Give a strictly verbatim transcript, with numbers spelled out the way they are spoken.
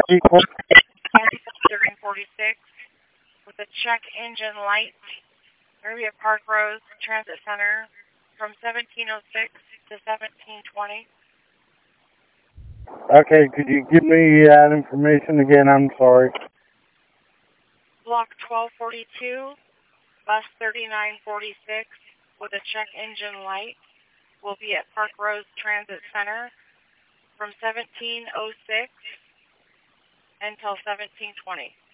thirteen forty-six with a check engine light. Area Park Rose Transit Center from seventeen oh six to seventeen twenty. Okay, could you give me that information again? I'm sorry. Block twelve forty-two, bus thirty-nine forty-six with a check engine light will be at Park Rose Transit Center from seventeen oh six until seventeen twenty.